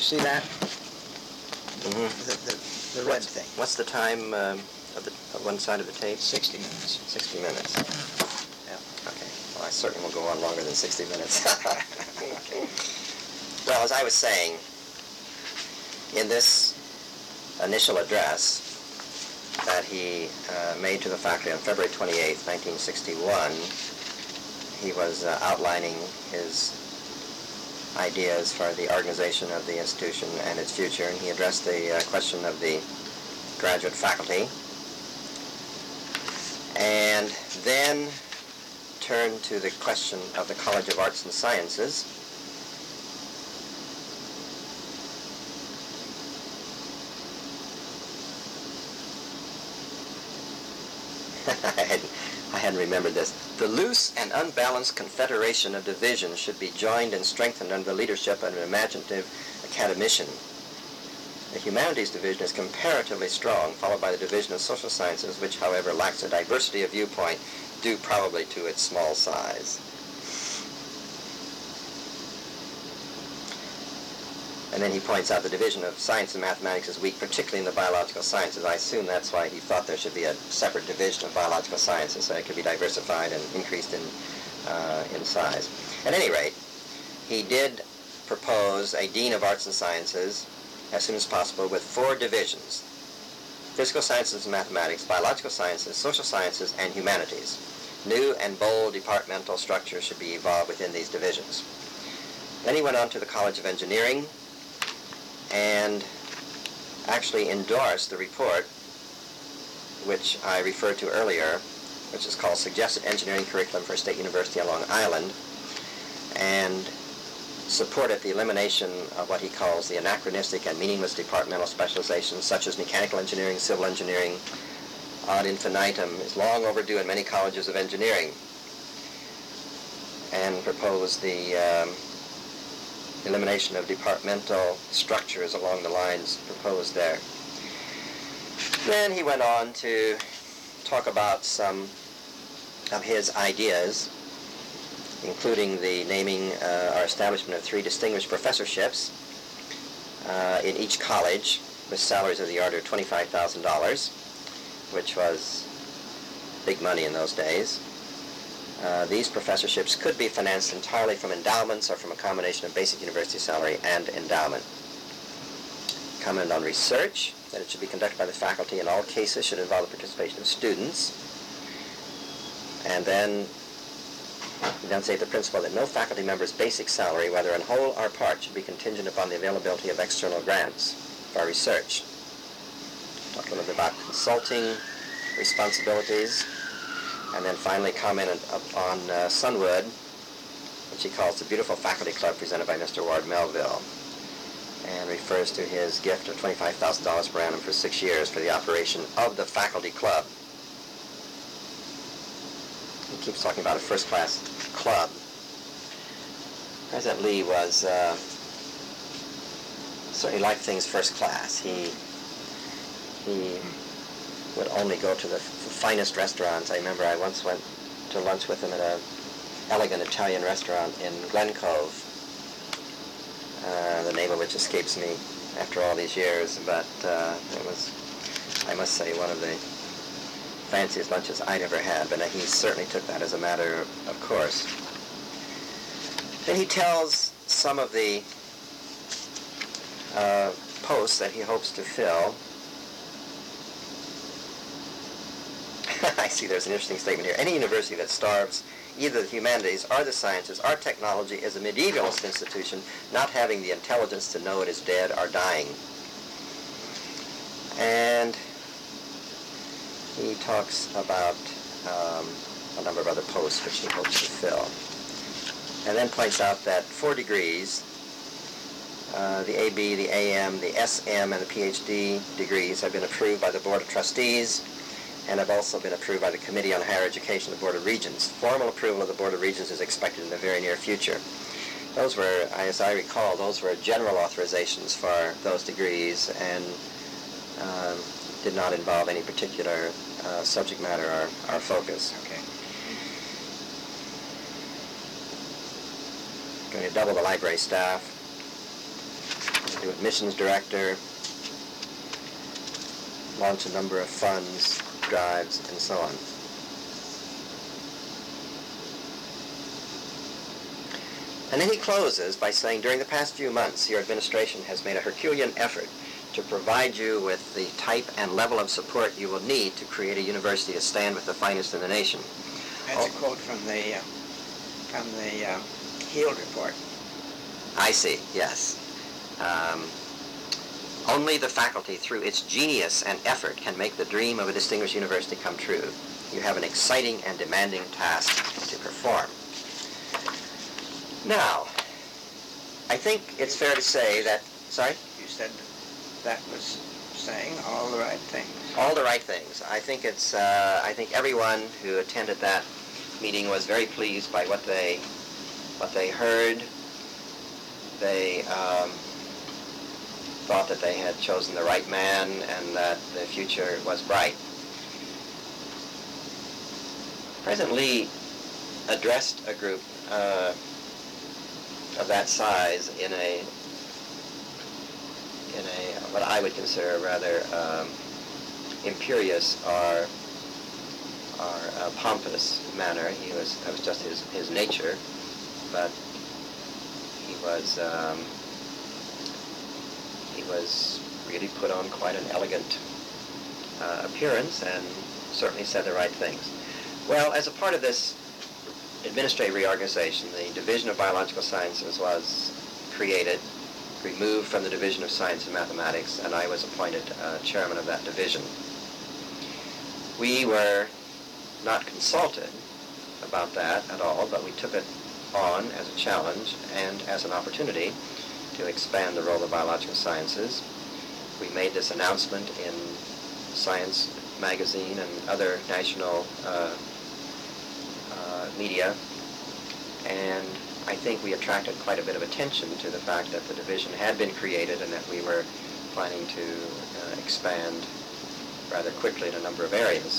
see that? Mm-hmm. The red thing. What's the time of one side of the tape? 60 minutes. 60 minutes. Yeah. Okay. Well, I certainly will go on longer than 60 minutes. Okay. Well, as I was saying, in this initial address that he made to the faculty on February 28, 1961, he was outlining his ideas for the organization of the institution and its future, and he addressed the question of the graduate faculty, and then turned to the question of the College of Arts and Sciences. I hadn't remembered this. The loose and unbalanced confederation of divisions should be joined and strengthened under the leadership of an imaginative academician. The humanities division is comparatively strong, followed by the division of social sciences, which, however, lacks a diversity of viewpoint due probably to its small size. And then he points out the division of science and mathematics is weak, particularly in the biological sciences. I assume that's why he thought there should be a separate division of biological sciences so it could be diversified and increased in size. At any rate, he did propose a dean of arts and sciences as soon as possible with 4 divisions: physical sciences and mathematics, biological sciences, social sciences, and humanities. New and bold departmental structures should be evolved within these divisions. Then he went on to the College of Engineering and actually endorsed the report which I referred to earlier, which is called Suggested Engineering Curriculum for State University on Long Island, and supported the elimination of what he calls the anachronistic and meaningless departmental specializations such as mechanical engineering, civil engineering, ad infinitum, is long overdue in many colleges of engineering, and proposed the elimination of departmental structures along the lines proposed there. Then he went on to talk about some of his ideas, including the naming or establishment of 3 distinguished professorships in each college with salaries of the order of $25,000, which was big money in those days. These professorships could be financed entirely from endowments or from a combination of basic university salary and endowment. Comment on research, that it should be conducted by the faculty in all cases, should involve the participation of students. And then enunciate the principle that no faculty member's basic salary, whether in whole or part, should be contingent upon the availability of external grants for research. Talk a little bit about consulting responsibilities, and then finally commented upon Sunwood, which he calls the beautiful faculty club presented by Mr. Ward Melville, and refers to his gift of $25,000 per annum for 6 years for the operation of the faculty club. He keeps talking about a first-class club. President Lee was certainly liked things first class. He would only go to the finest restaurants. I remember I once went to lunch with him at an elegant Italian restaurant in Glen Cove, the name of which escapes me after all these years, but it was, I must say, one of the fanciest lunches I'd ever had, but he certainly took that as a matter of course. Then he tells some of the posts that he hopes to fill. I see there's an interesting statement here. Any university that starves either the humanities or the sciences or technology is a medievalist institution, not having the intelligence to know it is dead or dying. And he talks about a number of other posts which he hopes to fill. And then points out that 4 degrees, the AB, the AM, the SM, and the PhD degrees have been approved by the Board of Trustees and have also been approved by the Committee on Higher Education, the Board of Regents. Formal approval of the Board of Regents is expected in the very near future. Those were, as I recall, those were general authorizations for those degrees and did not involve any particular subject matter or focus. Okay. Going to double the library staff. to admissions director, launch a number of funds, drives, and so on. And then he closes by saying, during the past few months, your administration has made a Herculean effort to provide you with the type and level of support you will need to create a university to stand with the finest in the nation. That's a quote from the Heald report. I see, yes. Only the faculty, through its genius and effort, can make the dream of a distinguished university come true. You have an exciting and demanding task to perform. Now, I think it's fair to say that, sorry? You said that was saying all the right things. All the right things. I think it's, I think everyone who attended that meeting was very pleased by what they heard. They thought that they had chosen the right man and that the future was bright. President Lee addressed a group of that size in a what I would consider a rather imperious or pompous manner. That was just his nature, but he was really put on quite an elegant appearance and certainly said the right things. Well, as a part of this administrative reorganization, the Division of Biological Sciences was created, removed from the Division of Science and Mathematics, and I was appointed chairman of that division. We were not consulted about that at all, but we took it on as a challenge and as an opportunity to expand the role of biological sciences. We made this announcement in Science magazine and other national media, and I think we attracted quite a bit of attention to the fact that the division had been created and that we were planning to expand rather quickly in a number of areas.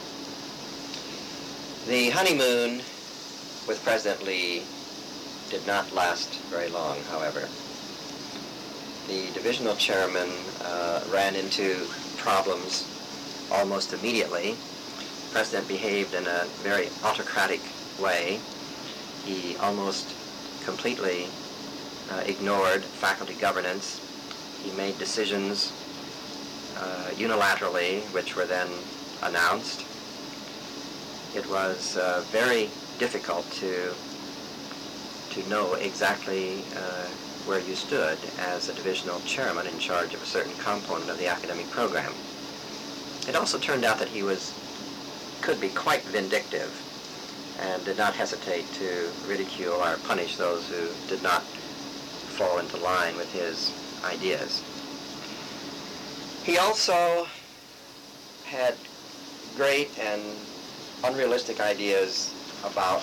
The honeymoon with President Lee did not last very long, however. The divisional chairman ran into problems almost immediately. The president behaved in a very autocratic way. He almost completely ignored faculty governance. He made decisions unilaterally, which were then announced. It was very difficult to know exactly where you stood as a divisional chairman in charge of a certain component of the academic program. It also turned out that he could be quite vindictive and did not hesitate to ridicule or punish those who did not fall into line with his ideas. He also had great and unrealistic ideas about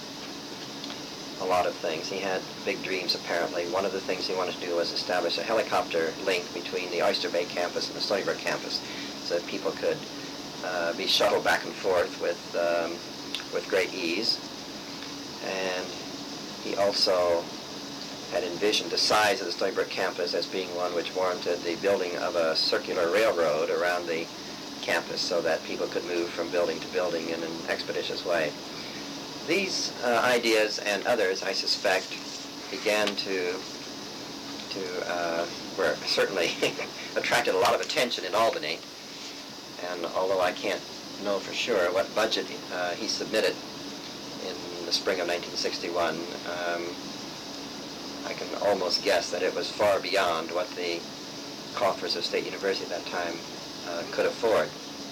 a lot of things. He had big dreams, apparently. One of the things he wanted to do was establish a helicopter link between the Oyster Bay campus and the Stony Brook campus so that people could be shuttled back and forth with great ease. And he also had envisioned the size of the Stony Brook campus as being one which warranted the building of a circular railroad around the campus so that people could move from building to building in an expeditious way. These ideas and others, I suspect, began were certainly attracted a lot of attention in Albany. And although I can't know for sure what budget he submitted in the spring of 1961, I can almost guess that it was far beyond what the coffers of State University at that time could afford.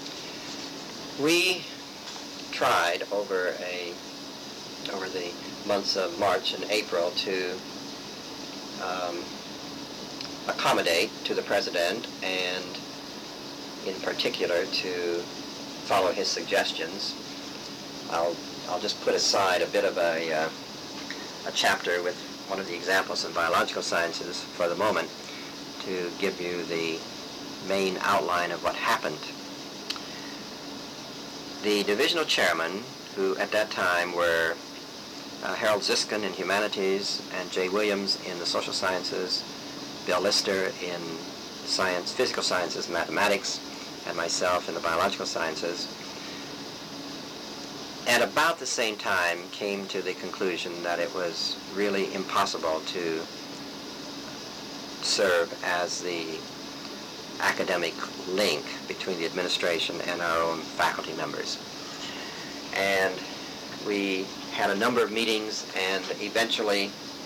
We tried over the months of March and April to accommodate to the president and in particular to follow his suggestions. I'll just put aside a bit of a chapter with one of the examples in biological sciences for the moment to give you the main outline of what happened. The divisional chairman, who at that time were Harold Ziskin in humanities and Jay Williams in the social sciences, Bill Lister in science, physical sciences, mathematics, and myself in the biological sciences. At about the same time came to the conclusion that it was really impossible to serve as the academic link between the administration and our own faculty members. And we had a number of meetings and eventually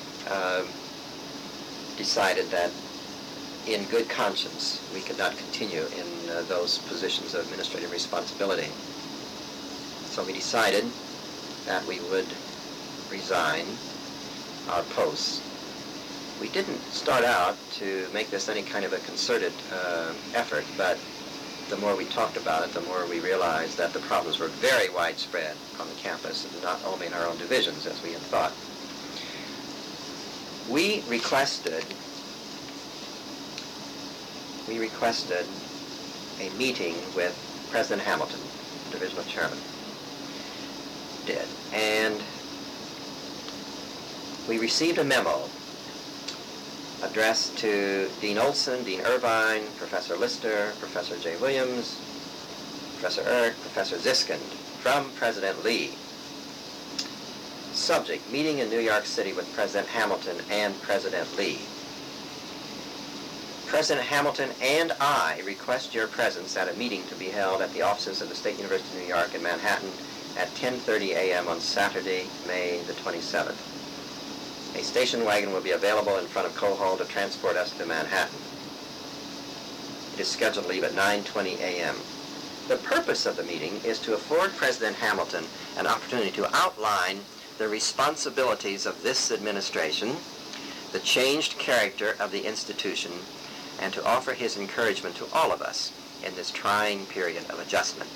decided that in good conscience we could not continue in those positions of administrative responsibility. So we decided that we would resign our posts. We didn't start out to make this any kind of a concerted effort, but the more we talked about it, the more we realized that the problems were very widespread on the campus, and not only in our own divisions as we had thought. We requested a meeting with President Hamilton, divisional chairman, did, and we received a memo addressed to Dean Olson, Dean Irvine, Professor Lister, Professor J. Williams, Professor Erck, Professor Ziskind, from President Lee. Subject, meeting in New York City with President Hamilton and President Lee. President Hamilton and I request your presence at a meeting to be held at the offices of the State University of New York in Manhattan at 10:30 a.m. on Saturday, May the 27th. A station wagon will be available in front of Coe Hall to transport us to Manhattan. It is scheduled to leave at 9:20 a.m. The purpose of the meeting is to afford President Hamilton an opportunity to outline the responsibilities of this administration, the changed character of the institution, and to offer his encouragement to all of us in this trying period of adjustment.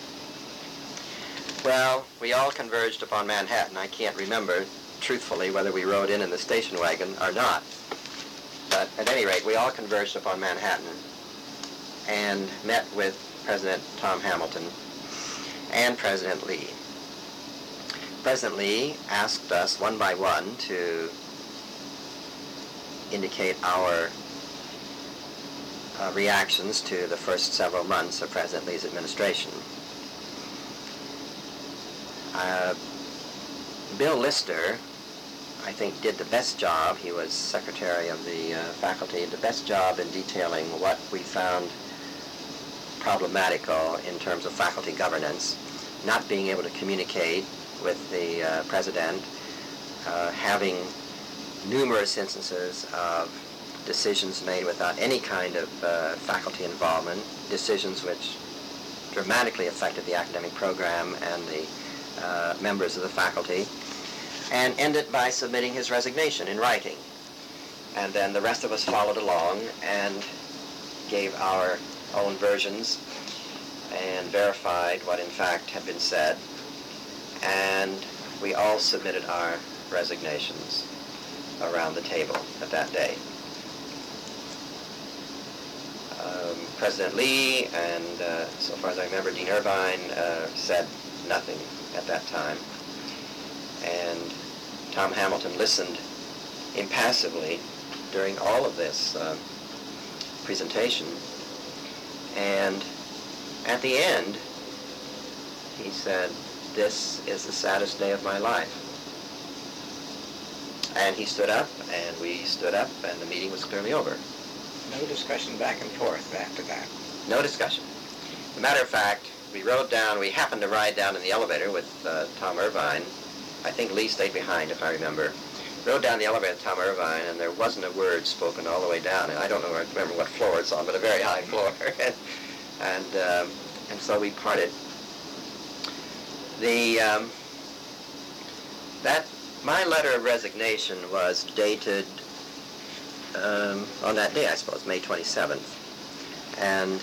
Well, we all converged upon Manhattan. I can't remember truthfully whether we rode in the station wagon or not. But at any rate, we all converged upon Manhattan and met with President Tom Hamilton and President Lee. President Lee asked us one by one to indicate our reactions to the first several months of President Lee's administration. Bill Lister, I think, did the best job. He was secretary of the faculty, did the best job in detailing what we found problematical in terms of faculty governance, not being able to communicate with the president, having numerous instances of decisions made without any kind of faculty involvement, decisions which dramatically affected the academic program and the members of the faculty, and ended by submitting his resignation in writing. And then the rest of us followed along and gave our own versions and verified what in fact had been said, and we all submitted our resignations around the table at that day. President Lee and, so far as I remember, Dean Irvine said nothing at that time. And Tom Hamilton listened impassively during all of this presentation. And at the end, he said, "This is the saddest day of my life." And he stood up, and we stood up, and the meeting was clearly over. No discussion back and forth after that. No discussion. As a matter of fact, we happened to ride down in the elevator with Tom Irvine. I think Lee stayed behind, if I remember. Rode down the elevator with Tom Irvine, and there wasn't a word spoken all the way down. And I don't remember what floor it's on, but a very high floor. and so we parted. My letter of resignation was dated on that day, I suppose, May 27th. And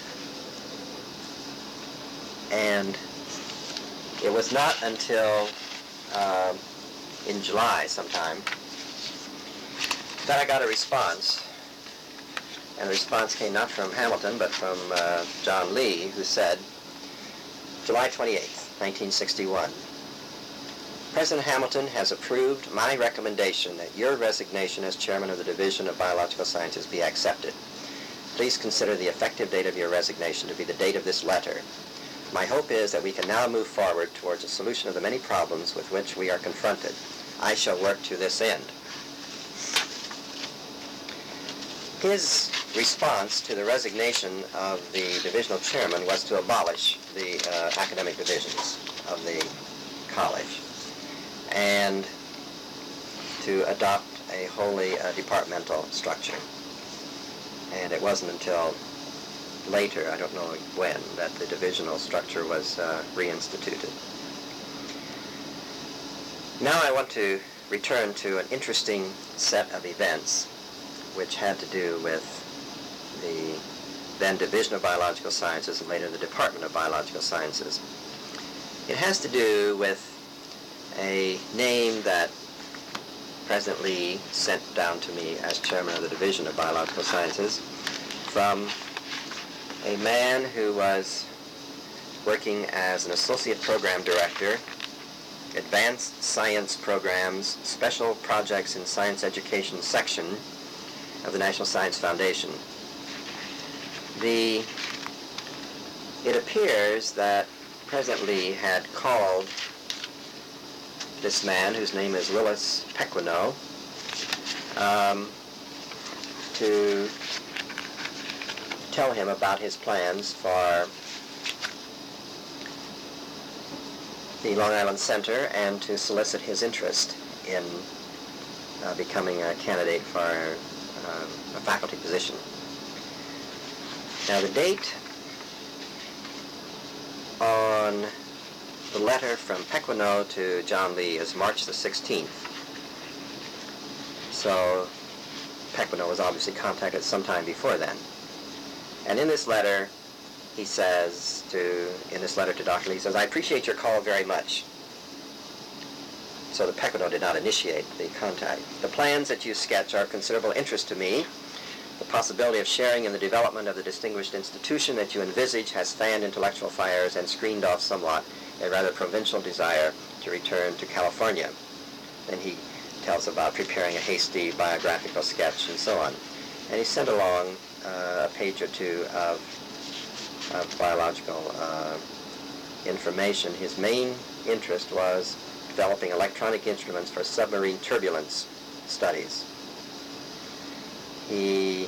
it was not until in July sometime that I got a response. And the response came not from Hamilton, but from John Lee, who said, July 28th, 1961, President Hamilton has approved my recommendation that your resignation as chairman of the Division of Biological Sciences be accepted. Please consider the effective date of your resignation to be the date of this letter. My hope is that we can now move forward towards a solution of the many problems with which we are confronted. I shall work to this end. His response to the resignation of the divisional chairman was to abolish the academic divisions of the college and to adopt a wholly departmental structure. And it wasn't until later, I don't know when, that the divisional structure was reinstituted. Now I want to return to an interesting set of events which had to do with the then Division of Biological Sciences and later the Department of Biological Sciences. It has to do with a name that President Lee sent down to me as chairman of the Division of Biological Sciences from a man who was working as an associate program director, advanced science programs, special projects in science education section of the National Science Foundation. It appears that President Lee had called this man, whose name is Willis Pequeno, to tell him about his plans for the Long Island Center and to solicit his interest in becoming a candidate for a faculty position. Now the date on the letter from Pequeno to John Lee is March the 16th. So Pequeno was obviously contacted sometime before then. And in this letter, he says in this letter to Dr. Lee, he says, "I appreciate your call very much." So the Pequeno did not initiate the contact. "The plans that you sketch are of considerable interest to me. The possibility of sharing in the development of the distinguished institution that you envisage has fanned intellectual fires and screened off somewhat a rather provincial desire to return to California." Then he tells about preparing a hasty biographical sketch and so on. And he sent along a page or two of biological information. His main interest was developing electronic instruments for submarine turbulence studies. He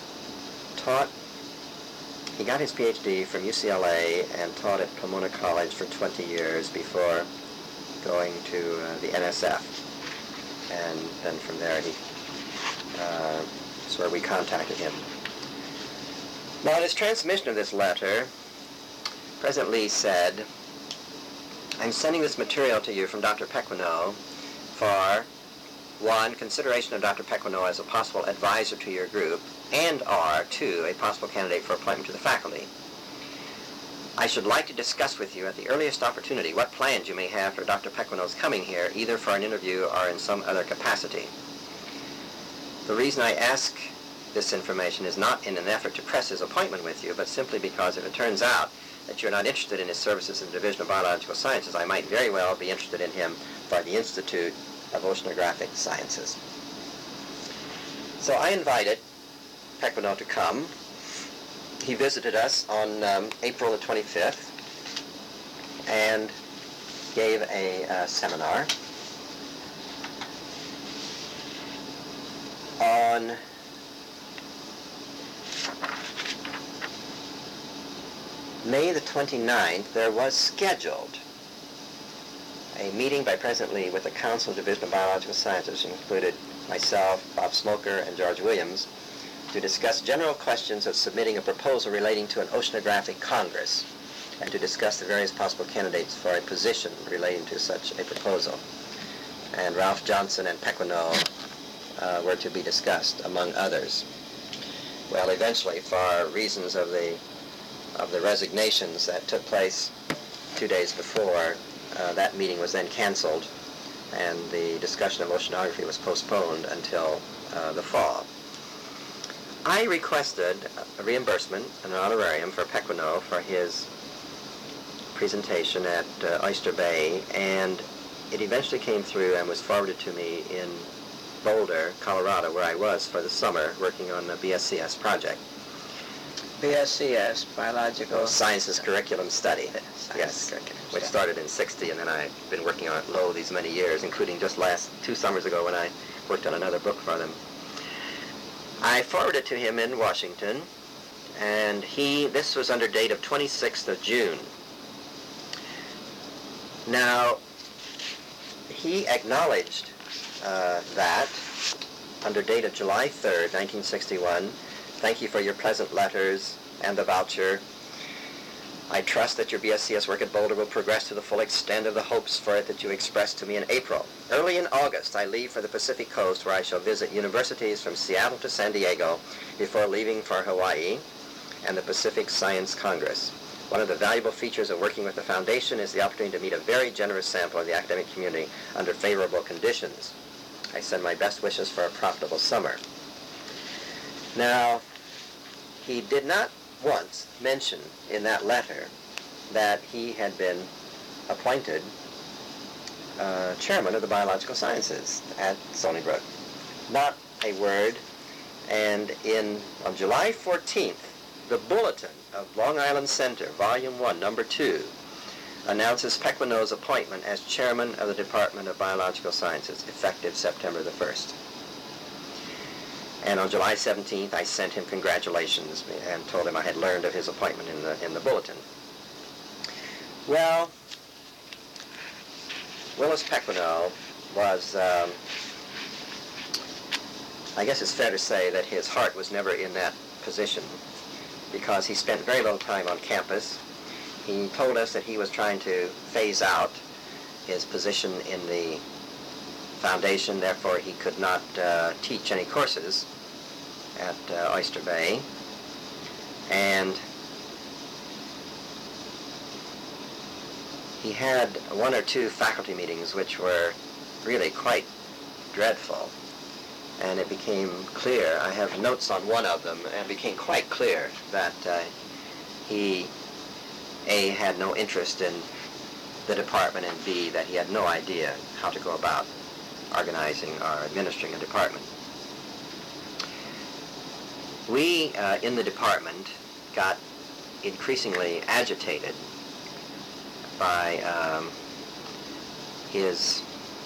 got his PhD from UCLA and taught at Pomona College for 20 years before going to the NSF. And then from there, that's where we contacted him. Now, in his transmission of this letter, President Lee said, "I'm sending this material to you from Dr. Pequeno for, one, consideration of Dr. Pequeno as a possible advisor to your group, and/or, two, a possible candidate for appointment to the faculty. I should like to discuss with you at the earliest opportunity what plans you may have for Dr. Pequeno's coming here, either for an interview or in some other capacity. The reason I ask this information is not in an effort to press his appointment with you, but simply because if it turns out that you're not interested in his services in the Division of Biological Sciences, I might very well be interested in him for the Institute of Oceanographic Sciences." So I invited Pequeno to come. He visited us on April the 25th and gave a seminar. On May the 29th, there was scheduled a meeting by President Lee with the Council of Division of Biological Sciences, which included myself, Bob Smoker, and George Williams, to discuss general questions of submitting a proposal relating to an oceanographic congress and to discuss the various possible candidates for a position relating to such a proposal. And Ralph Johnson and Pequeno were to be discussed, among others. Well, eventually, for reasons of the resignations that took place 2 days before, that meeting was then canceled, and the discussion of oceanography was postponed until the fall. I requested a reimbursement, an honorarium for Pequeno for his presentation at Oyster Bay, and it eventually came through and was forwarded to me in Boulder, Colorado, where I was for the summer working on the BSCS project. BSCS, Biological Sciences Curriculum Study. Science Curriculum Which Study. started in '60, and then I've been working on it low these many years, including just last 2 summers ago when I worked on another book for them. I forwarded it to him in Washington, and this was under date of 26th of June. Now, he acknowledged that under date of July 3rd, 1961, thank you for your pleasant letters and the voucher. I trust that your BSCS work at Boulder will progress to the full extent of the hopes for it that you expressed to me in April. Early in August, I leave for the Pacific Coast, where I shall visit universities from Seattle to San Diego before leaving for Hawaii and the Pacific Science Congress. One of the valuable features of working with the Foundation is the opportunity to meet a very generous sample of the academic community under favorable conditions. I send my best wishes for a profitable summer. Now, he did not once mention in that letter that he had been appointed chairman of the biological sciences at Stony Brook. Not a word. And on July 14th, the Bulletin of Long Island Center, Volume 1, Number 2, announces Pequeno's appointment as chairman of the Department of Biological Sciences, effective September the 1st. And on July 17th, I sent him congratulations and told him I had learned of his appointment in the bulletin. Well, Willis Pequeno was, I guess it's fair to say that his heart was never in that position, because he spent very little time on campus. He told us that he was trying to phase out his position in the Foundation, therefore he could not teach any courses at Oyster Bay. And he had 1 or 2 faculty meetings which were really quite dreadful. And it became clear, I have notes on one of them, and it became quite clear that he, A, had no interest in the department, and B, that he had no idea how to go about organizing or administering a department. We, in the department, got increasingly agitated by his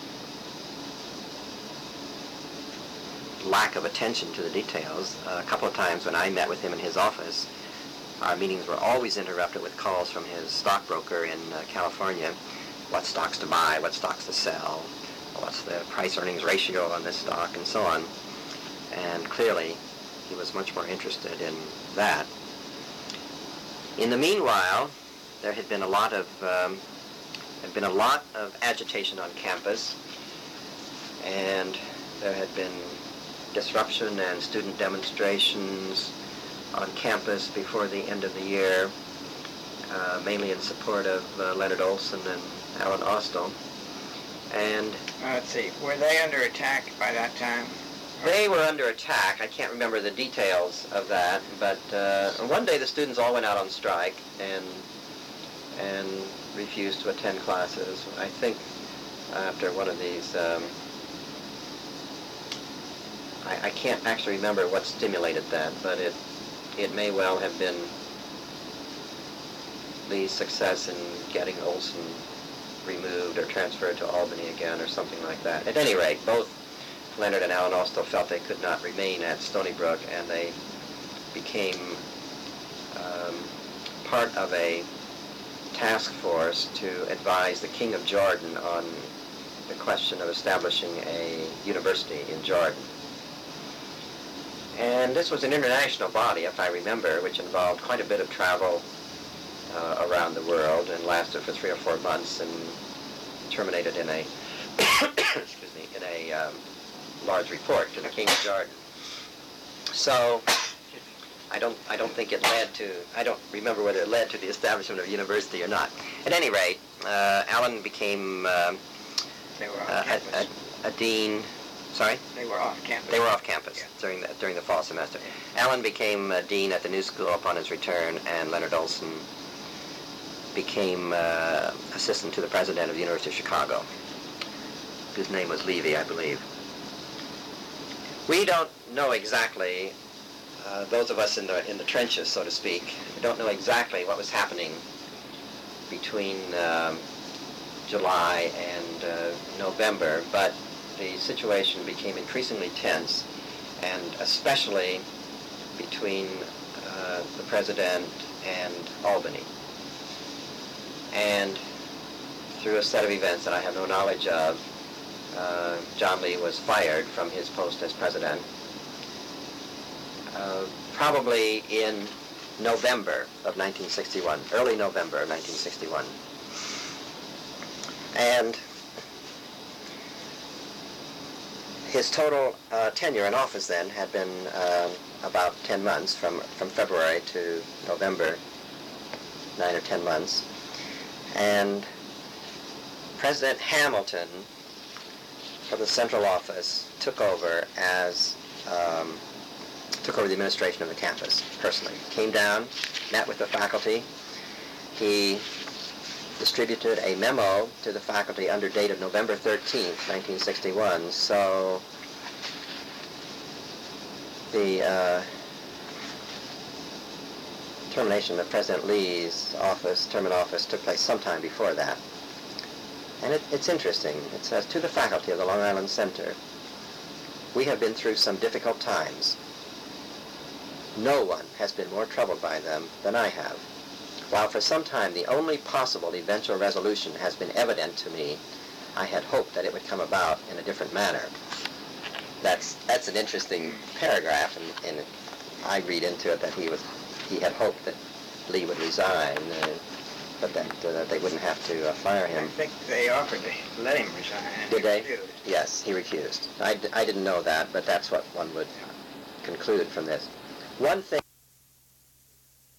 lack of attention to the details. A couple of times when I met with him in his office, our meetings were always interrupted with calls from his stockbroker in California. What stocks to buy, what stocks to sell, what's the price-earnings ratio on this stock, and so on. And clearly, he was much more interested in that. In the meanwhile, there had been a lot of agitation on campus, and there had been disruption and student demonstrations on campus before the end of the year, mainly in support of Leonard Olson and Alan Austell. And let's see, were they under attack by that time? they were under attack. I can't remember the details of that, but one day the students all went out on strike and refused to attend classes. I think after one of these, I can't actually remember what stimulated that, but it may well have been the success in getting Olson removed or transferred to Albany again or something like that. At any rate, both Leonard and Alan Austell felt they could not remain at Stony Brook, and they became part of a task force to advise the King of Jordan on the question of establishing a university in Jordan. And this was an international body, if I remember, which involved quite a bit of travel around the world and lasted for 3 or 4 months and terminated in a excuse me, in a large report to the King of Jordan. So I don't think it led to, I don't remember whether it led to the establishment of a university or not. At any rate, Alan became They were off campus. a dean. Sorry? They were off campus. They were off campus, Yeah. during the fall semester. Alan became dean at the New School upon his return, and Leonard Olson became assistant to the president of the University of Chicago. His name was Levy, I believe. We don't know exactly, those of us in the trenches, so to speak, we don't know exactly what was happening between July and November, but the situation became increasingly tense, and especially between the President and Albany. And through a set of events that I have no knowledge of, John Lee was fired from his post as President, probably in November of 1961, early November of 1961. And his total tenure in office then had been about 10 months, from February to November, 9 or 10 months. And President Hamilton, from the central office, took over the administration of the campus personally. Came down, met with the faculty. He distributed a memo to the faculty under date of November 13th, 1961. So the termination of President Lee's term in office took place sometime before that. And it's interesting. It says, to the faculty of the Long Island Center, we have been through some difficult times. No one has been more troubled by them than I have. While for some time the only possible eventual resolution has been evident to me, I had hoped that it would come about in a different manner. That's an interesting paragraph, and I read into it that he had hoped that Lee would resign, but that they wouldn't have to fire him. I think they offered to let him resign. Did they? Refused. Yes, he refused. I didn't know that, but that's what one would conclude from this. One thing